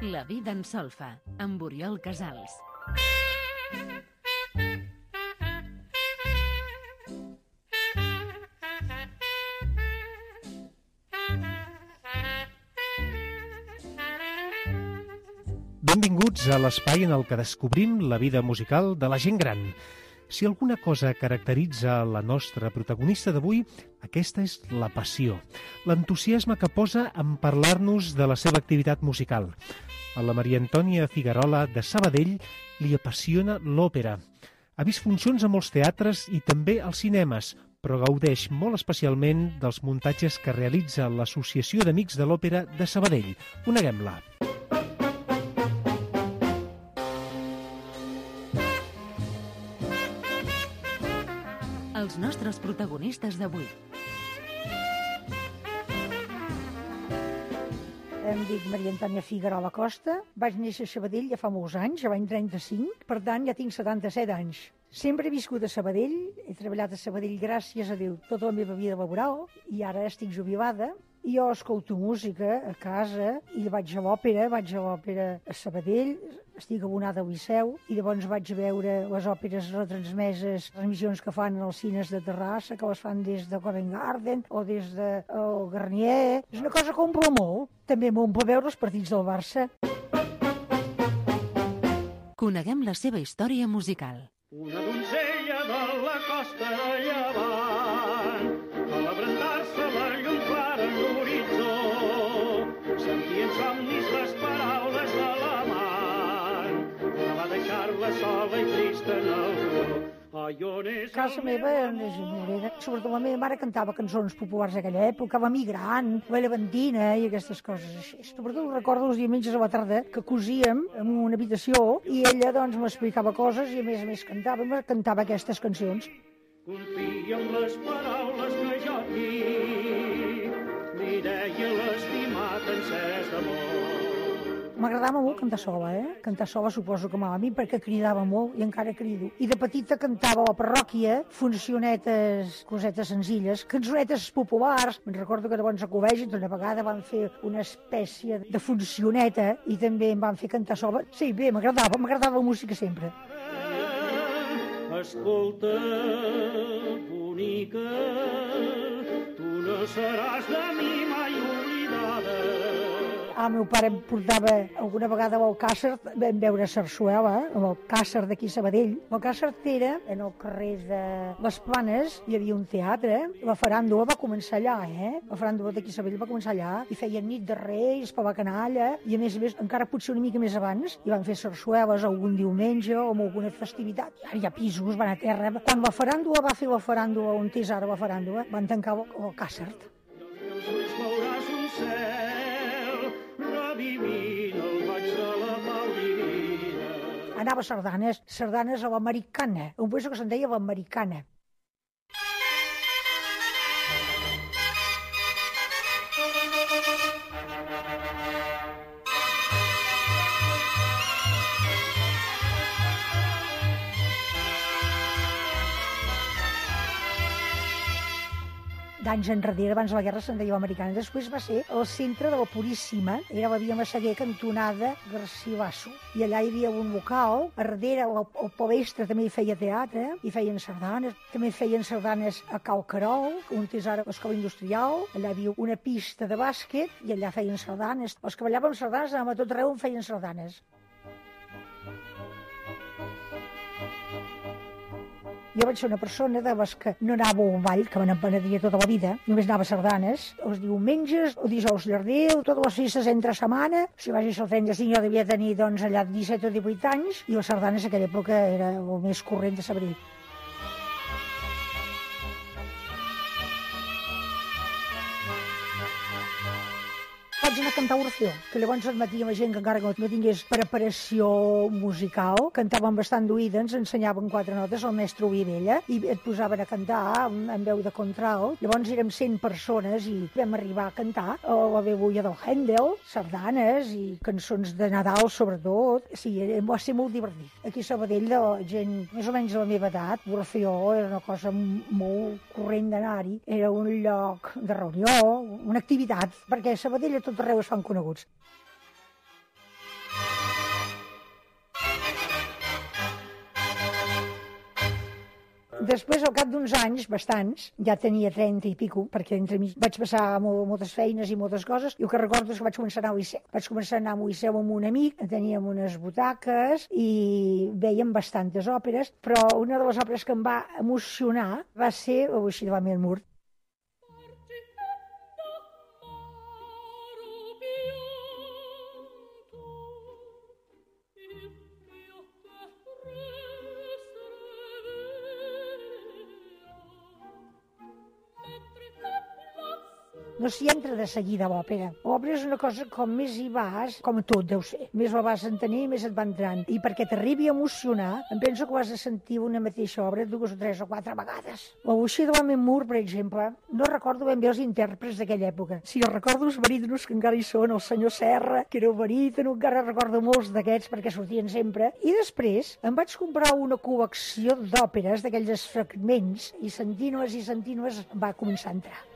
La vida en solfa, amb Oriol Casals. Benvinguts a l'espai en el que descobrim la vida musical de la gent gran. Si alguna cosa caracteritza la nostra protagonista d'avui, aquesta és la passió, l'entusiasme que posa en parlar-nos de la seva activitat musical. A la Maria Antònia Figuerola de Sabadell li apassiona l'òpera. Ha vist funcions a molts teatres i també als cinemes, però gaudeix molt especialment dels muntatges que realitza l'Associació d'Amics de l'Òpera de Sabadell. Coneguem-la. Els nostres protagonistes d'avui. Em dic Maria Antònia Figuerola Costa, vaig néixer a Sabadell ja fa molts anys, ja l'any 35, per tant ja tinc 77 anys. Sempre he viscut a Sabadell, he treballat a Sabadell, gràcies a Déu, tota la meva vida laboral, i ara estic jubilada. Jo escolto música a casa i vaig a l'òpera a Sabadell, estic abonada al Liceu i llavors vaig veure les òperes retransmeses, transmissions que fan als cines de Terrassa, que les fan des de Covent Garden o des de Garnier. És una cosa que omple molt. També m'omple veure els partits del Barça. Coneguem la seva història musical. Una donzella de la costa de Llevant, a l'abrandar-se la llum clara en l'horitzó, sentien somnis les paraules de l'amant, que va deixar-la sola i trista en el dolor. Casa meva era una genolera. Sobretot la meva mare cantava cançons populars d'aquella època, la Migrant, la Llevantina i aquestes coses així. Sobretot recordo els diumenges a la tarda que cosíem en una habitació i ella doncs m'explicava coses i a més cantava aquestes cançons. Colpien les paraules que jo dic, li deia l'estimat encès d'amor. M'agradava molt cantar sola, Cantar sola suposo que malament perquè cridava molt i encara crido. I de petita cantava a la parròquia, funcionetes, cosetes senzilles, cançonetes populars. Me'n recordo que llavors a col·legi una vegada van fer una espècie de funcioneta i també em van fer cantar sola. Sí, bé, m'agradava la música sempre. Escolta, bonica, tu no seràs de mi mai oblidada. El meu pare em portava alguna vegada a l'Alcàsser, vam veure Sarsuela, a l'Alcàsser d'aquí a Sabadell. L'Alcàsser era en el carrer de les Planes, hi havia un teatre, la faràndula va començar allà, La faràndula d'aquí a Sabadell va començar allà, i feien nit de Reis, per la canalla, i a més, encara potser una mica més abans, i van fer sarsueles algun diumenge o amb alguna festivitat. Ara hi ha pisos, van a terra. Quan la faràndula va fer la faràndula, on és ara la faràndula, van tancar l'Alcàsser. Veuràs un cel revivint el maig de la pau divina. Anava a sardanes a l'americana, un puesto que se'n deia l'americana. D'anys enrere, abans de la guerra se'n deia americana. Després va ser el centre de la Puríssima, era la via Massaguer, cantonada Garcilaso. I allà hi havia un local, a darrere el Palestre també hi feia teatre, hi feien sardanes, també feien sardanes a Cal Carol, on és ara l'escola industrial, allà hi havia una pista de bàsquet i allà feien sardanes. Els que ballàvem sardanes anàvem a tot arreu on feien sardanes. Jo vaig ser una persona de les que no anava a un ball, que me n'empenedia tota la vida, només anava a sardanes, els diumenges, o dijous llardeu, totes les festes entre setmana. Si vaig néixer el 35 jo devia tenir allà 17 o 18 anys, i les sardanes en aquella època era el més corrent de Sabadell. Vaig anar a cantar Orfeó, que llavors admetia la gent que encara no tingués preparació musical, cantaven bastant d'oïda, ens ensenyaven 4 notes al mestre Olivella i et posaven a cantar amb veu de contralt. Llavors érem 100 persones i vam arribar a cantar a la Aleluia del Händel, sardanes i cançons de Nadal sobretot. Sí, va ser molt divertit. Aquí a Sabadell, de la gent més o menys de la meva edat, Orfeó era una cosa molt corrent d'anar-hi, era un lloc de reunió, una activitat, perquè a Sabadell a tot arreu es fan coneguts. Després, al cap d'uns anys, bastants, ja tenia 30 i pico, perquè entremig vaig passar moltes feines i moltes coses, i el que recordo és que vaig començar a anar al Liceu. Vaig començar a anar al Liceu amb un amic, teníem unes butaques i vèiem bastantes òperes, però una de les òperes que em va emocionar va ser La Boixí de la Mermur. No s'hi entra de seguida a l'òpera. L'òpera és una cosa, com més hi vas, com tot deu ser. Més la vas entenent, més et va entrant. I perquè t'arribi a emocionar, em penso que ho has de sentir una mateixa obra 2 o 3 o 4 vegades. La Boixí de la Mermur, per exemple, no recordo ben bé els intèrprets d'aquella època. Sí, jo recordo els barítonos que encara hi són, el senyor Serra, que era el barítono, encara recordo molts d'aquests perquè sortien sempre. I després em vaig comprar una col·lecció d'òperes, d'aquells fragments, i sentint-les va començar a entrar.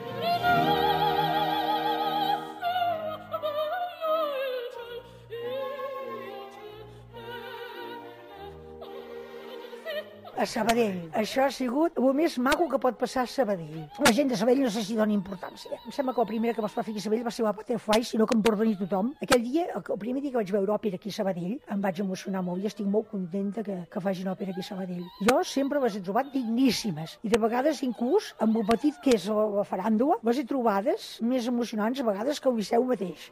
A Sabadell. Això ha sigut el més maco que pot passar a Sabadell. La gent de Sabadell no sé si dona importància. Em sembla que el primer que es va fer a Sabadell va ser la Butterfly, si no que em perdoni tothom. Aquell dia, el primer dia que vaig veure òpera aquí a Sabadell, em vaig emocionar molt i estic molt contenta que facin òpera aquí a Sabadell. Jo sempre les he trobat digníssimes i de vegades inclús amb el petit que és la faràndula, les he trobades més emocionants a vegades que el Liceu mateix.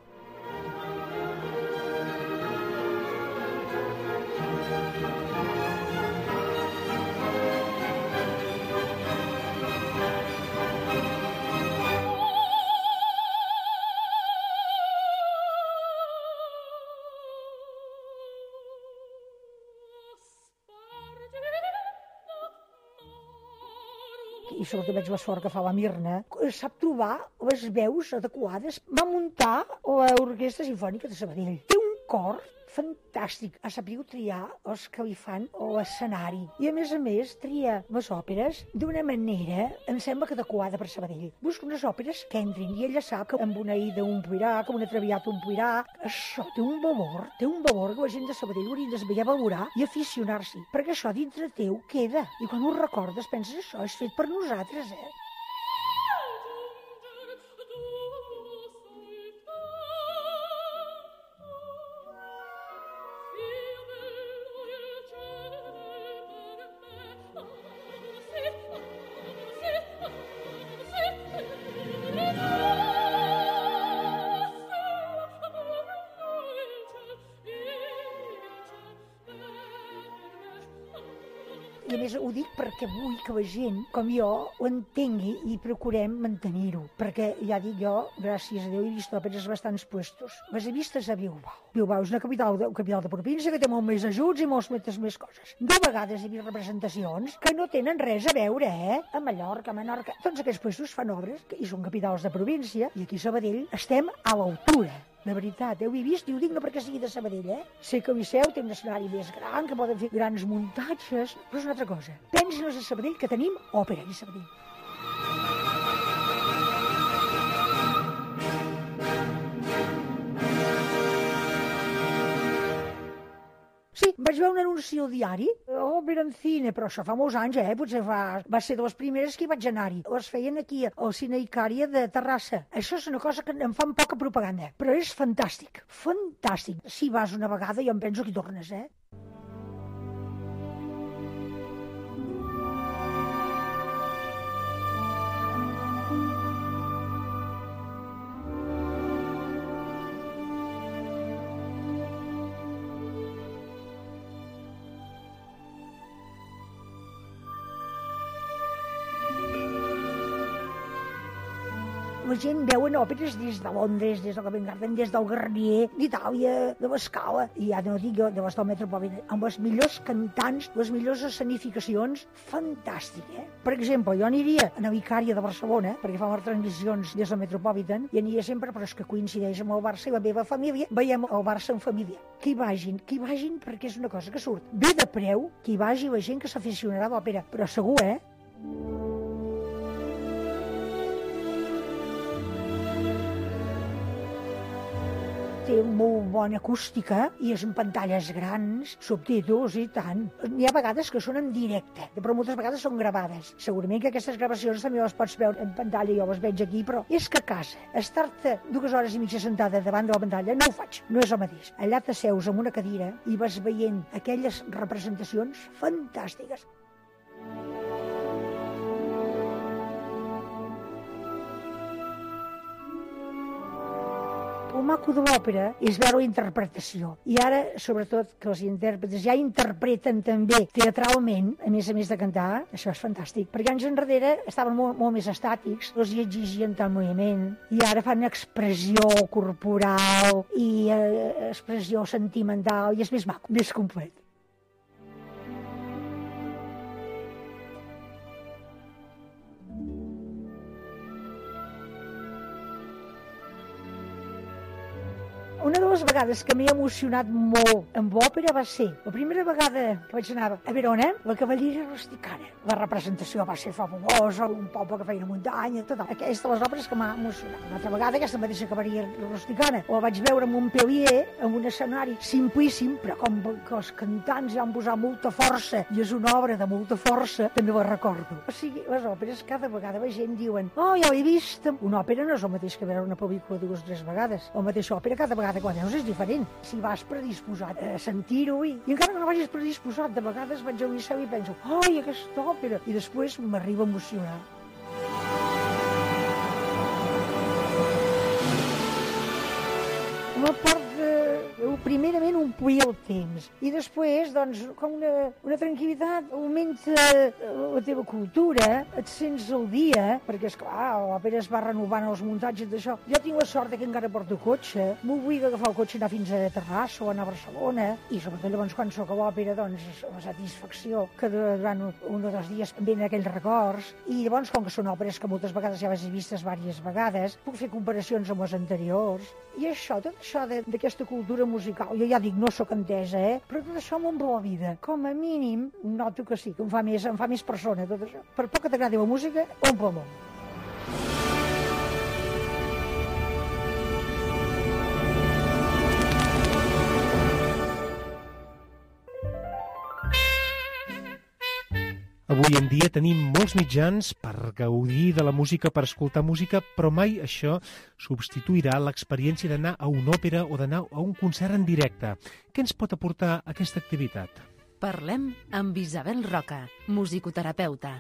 I sobretot veig l'esforç que fa la Mirna, sap trobar les veus adequades. Va muntar l'Orquestra Simfònica de Sabadell. Té un cor fantàstic. Ha sabut triar els que li fan l'escenari. I a més, tria les òperes d'una manera, em sembla que adequada per Sabadell. Busca unes òperes que entrin i ella sap que amb una Aida omplirà, que amb una Traviata omplirà. Això té un valor que la gent de Sabadell hauria de saber valorar i aficionar-s'hi, perquè això dintre teu queda. I quan ho recordes penses, això és fet per nosaltres, I a més ho dic perquè vull que la gent, com jo, ho entengui i procurem mantenir-ho. Perquè, ja dic jo, gràcies a Déu, he vist òperes bastants puestos. Les he vistes a Bilbao. Bilbao és una capital de província que té molt més ajuts i moltes més coses. De vegades he vist representacions que no tenen res a veure, a Mallorca, a Menorca. Tots aquests puestos fan obres i són capitals de província i aquí a Sabadell estem a l'altura. De veritat, ho he vist i ho dic no perquè sigui de Sabadell, Sé que el Liceu té un escenari més gran, que poden fer grans muntatges, però és una altra cosa. Pensin a Sabadell que tenim òpera aquí a Sabadell. Sí, vaig veure un anunci al diari, òpera en cine, però això fa molts anys, potser va ser de les primeres que hi vaig anar-hi. Les feien aquí, al Cine Icària de Terrassa. Això és una cosa que em fan poca propaganda, però és fantàstic, fantàstic. Si vas una vegada, jo em penso que hi tornes, La gent veuen òperes des de Londres, des de Covent Garden, des del Garnier, d'Itàlia, de l'Escala, i ja no dic jo, de l'Estal Metropolitan, amb els millors cantants, les millors escenificacions, fantàstic, Per exemple, jo aniria a la Vicària de Barcelona, perquè fan les transmissions des del Metropolitan, i aniria sempre, però és que coincideix amb el Barça i la meva família, veiem el Barça en família. Que hi vagin, perquè és una cosa que surt bé de preu, que hi vagi la gent que s'aficionarà a l'òpera, però segur, té molt bona acústica i és en pantalles grans, subtítols i tant. N'hi ha vegades que són en directe, però moltes vegades són gravades. Segurament que aquestes gravacions també les pots veure en pantalla, jo les veig aquí, però és que a casa, estar-te 2 hores i mitja sentada davant de la pantalla, no ho faig, no és el mateix. Allà t'asseus en una cadira i vas veient aquelles representacions fantàstiques. El maco de l'òpera és veure la interpretació. I ara, sobretot, que els intèrprets ja interpreten també teatralment, a més de cantar, això és fantàstic. Perquè anys enrere estaven molt més estàtics, els hi exigien tant moviment, i ara fan expressió corporal i expressió sentimental, i és més maco, més complet. Una de les vegades que m'he emocionat molt amb òpera va ser la primera vegada que vaig anar a Verona, la Cavallera Rusticana. La representació va ser fabulosa, un poble que feia muntanya, tot. Aquesta de les òperes que m'ha emocionat. Una altra vegada, aquesta mateixa Cavallera Rusticana, la vaig veure a Montpellier, en un escenari simplíssim, però com que els cantants ja han posat molta força, i és una obra de molta força, també la recordo. O sigui, les òperes cada vegada la gent diuen ja l'he vist. Una òpera no és el mateix que veure una pel·lícula 2 o 3 vegades. La mateixa òpera cada vegada quan veus és diferent. Si vas predisposat a sentir-ho i encara que no vagis predisposat, de vegades vaig al Liceu i penso aquesta òpera, i després m'arriba a emocionar. La part primerament omplir el temps i després, doncs, com una tranquil·litat, augmenta la teva cultura, et sents al dia, perquè, esclar, l'òpera es va renovant els muntatges d'això. Jo tinc la sort que encara porto cotxe, m'obliga a agafar el cotxe i anar fins a Terrassa o anar a Barcelona, i sobretot llavors quan soc a l'òpera, doncs, la satisfacció que durant 1 o 2 dies em venen aquells records, i llavors, com que són òperes que moltes vegades ja les he vistes diverses vegades, puc fer comparacions amb les anteriors, i això, tot això d'aquesta cultura musical, jo ja dic, no sóc entesa, però tot això m'omple la vida. Com a mínim, noto que sí, que em fa més persona, tot això. Per poc que t'agradi la música, omple molt. Avui en dia tenim molts mitjans per gaudir de la música, per escoltar música, però mai això substituirà l'experiència d'anar a una òpera o d'anar a un concert en directe. Què ens pot aportar aquesta activitat? Parlem amb Isabel Roca, musicoterapeuta.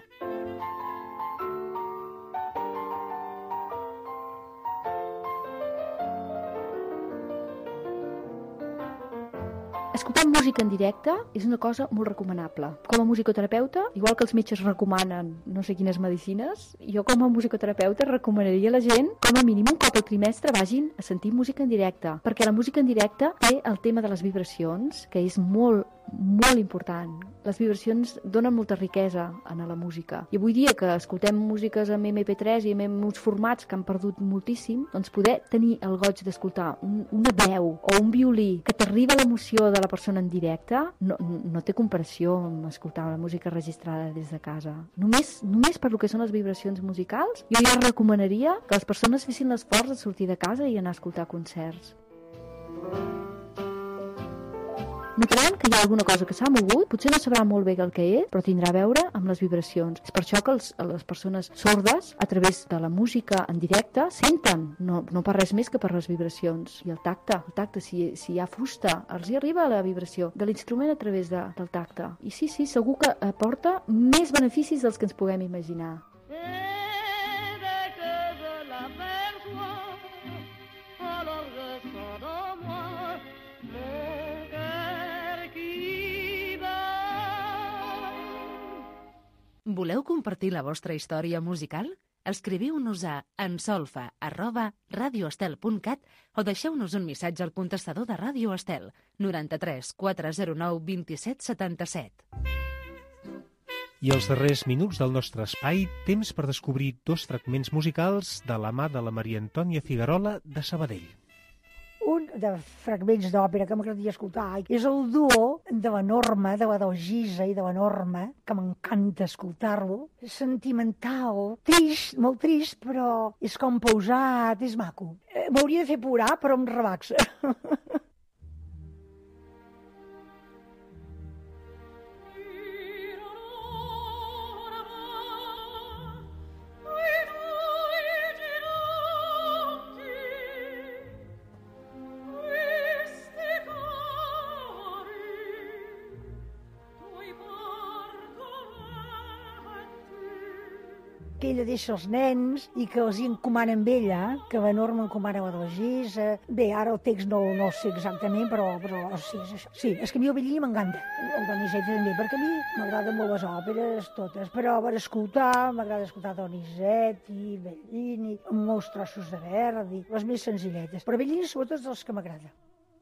Escoltar música en directe és una cosa molt recomanable. Com a musicoterapeuta, igual que els metges recomanen no sé quines medicines, jo com a musicoterapeuta recomanaria a la gent, com a mínim un cop al trimestre, vagin a sentir música en directe, perquè la música en directe té el tema de les vibracions, que és molt important. Les vibracions donen molta riquesa a la música. I avui dia que escoltem músiques amb MP3 i amb uns formats que han perdut moltíssim, doncs poder tenir el goig d'escoltar una veu o un violí que t'arriba l'emoció de la persona en directe no té comparació amb escoltar la música registrada des de casa. Només per lo que són les vibracions musicals, jo ja recomanaria que les persones fessin l'esforç de sortir de casa i anar a escoltar concerts. Notaran que hi ha alguna cosa que s'ha mogut, potser no sabrà molt bé el que és, però tindrà a veure amb les vibracions. És per això que les persones sordes, a través de la música en directe, senten, no per res més que per les vibracions. I el tacte, si hi ha fusta, els hi arriba la vibració de l'instrument a través del tacte. I sí, segur que aporta més beneficis dels que ens puguem imaginar. Voleu compartir la vostra història musical? Escriviu-nos a ensolfa@radioestel.cat o deixeu-nos un missatge al contestador de Ràdio Estel 93 409 27 77. I els darrers minuts del nostre espai, temps per descobrir 2 fragments musicals de la mà de la Maria Antònia Figuerola de Sabadell. Un de fragments d'òpera que m'agradaria escoltar. És el duo de la Norma, de la Dalgisa i de la Norma, que m'encanta escoltar-lo. És sentimental, trist, molt trist, però és com pausat, és maco. M'hauria de fer plorar, però em relaxa. Que ella deixa els nens i que els hi encomana amb ella, que la Norma encomana la Dalgisa. Bé, ara el text no el sé exactament, però sí, és això. Sí, és que a mi el Bellini m'encanta, el Donizetti també, perquè a mi m'agraden molt les òperes, totes, però per escoltar, m'agrada escoltar Donizetti, Bellini, molts trossos de Verdi, les més senzilletes, però Bellini sobretot és els que m'agrada.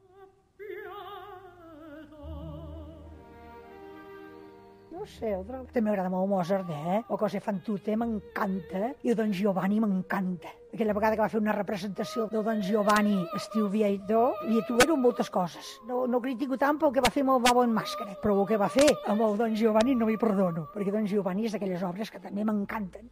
No sé, també m'agrada molt Mozart, o Cose fan tutte, m'encanta, i el Don Giovanni m'encanta. Aquella vegada que va fer una representació del Don Giovanni estil Vieto, Vieto eren moltes coses. No critico tant pel que va fer amb el Babo en Màscara, però el que va fer amb el Don Giovanni no m'hi perdono, perquè Don Giovanni és d'aquelles obres que també m'encanten.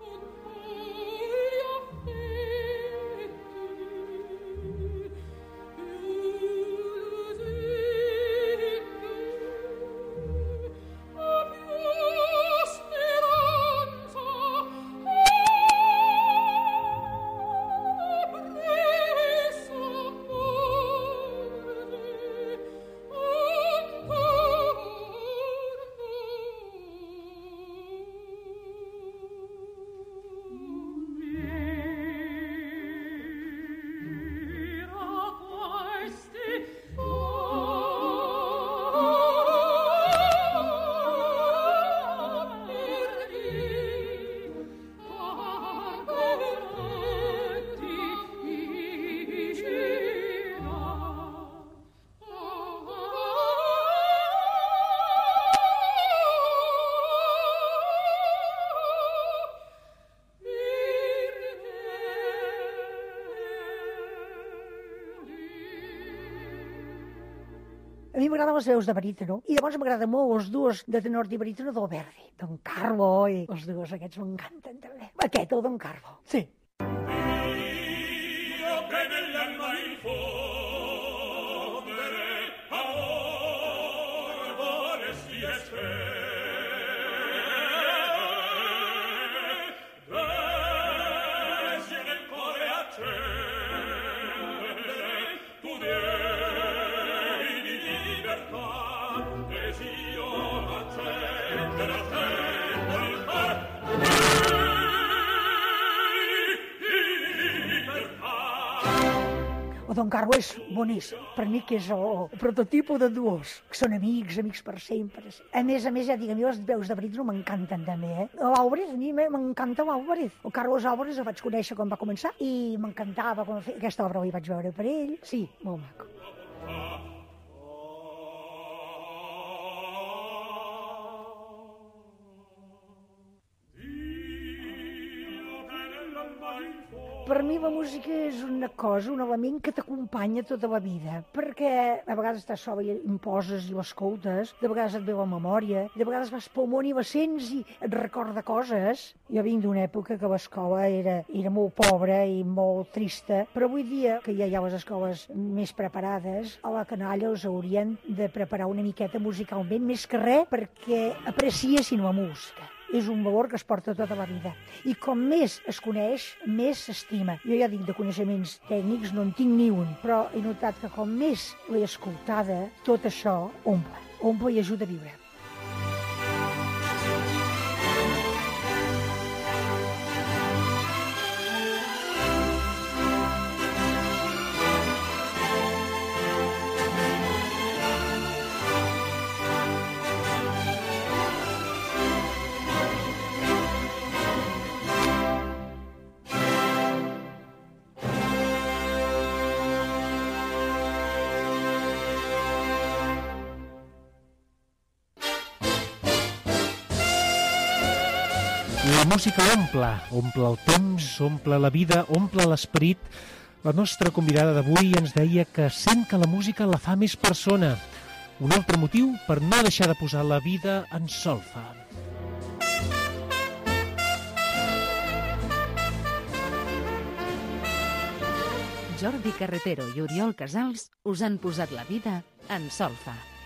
A mi m'agraden les veus de barítono, i llavors m'agraden molt els duos de tenor i barítono del Verdi, Don Carlo, i els duos aquests m'encanten també. Aquest, el Don Carlo, sí. El Don Carlo és boníssim. Per mi que és el prototipo de duos, que són amics per sempre. A més, ja dic, a mi les veus de barítono m'encanten també, L'Álvarez, a mi m'encanta l'Álvarez. El Carlos Álvarez el vaig conèixer quan va començar i m'encantava quan fer aquesta obra, la vaig veure per ell. Sí, molt maco. Per mi la música és una cosa, un element que t'acompanya tota la vida, perquè a vegades estàs sol i imposes i l'escoltes, de vegades et ve la memòria, de vegades vas pel món i la sents i et recorda coses. Jo vinc d'una època que l'escola era molt pobra i molt trista, però avui dia, que ja hi ha les escoles més preparades, a la canalla els haurien de preparar una miqueta musicalment, més que res perquè apreciessin la música. És un valor que es porta tota la vida. I com més es coneix, més s'estima. Jo ja dic, de coneixements tècnics no en tinc ni un, però he notat que com més l'he escoltada, tot això omple i ajuda a viure. La música omple el temps, omple la vida, omple l'esperit, La nostra convidada d'avui ens deia que sent que la música la fa més persona. Un altre motiu per no deixar de posar la vida en solfa. Jordi Carretero i Oriol Casals us han posat la vida en solfa.